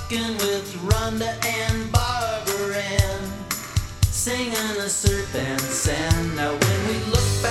rocking with Rhonda and Barbara Ann, singing a surf and sand. Now when we look